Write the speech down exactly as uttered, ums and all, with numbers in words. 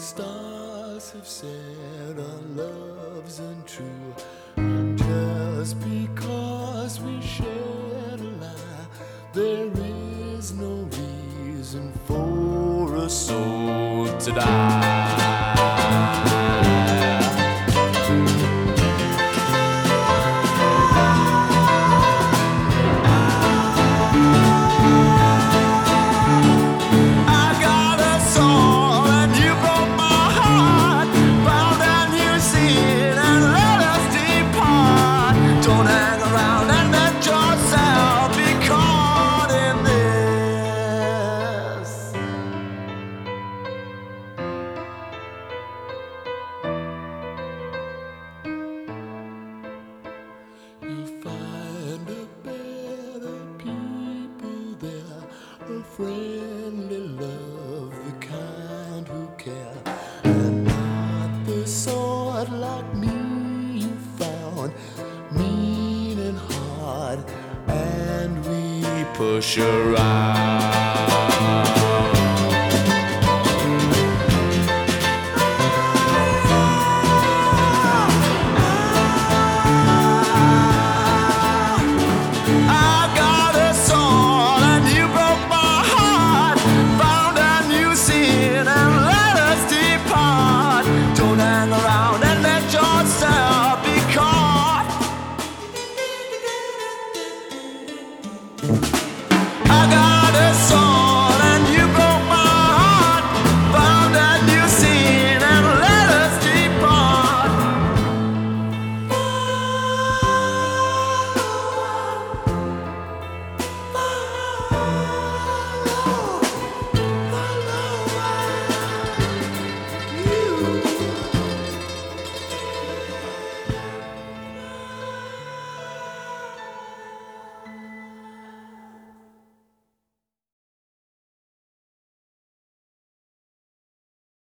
stars have said our love's untrue, and just because we shared a lie, there is no reason for a soul to die. Friendly love, the kind who care, and not the sort like me you found mean and hard, and we push around.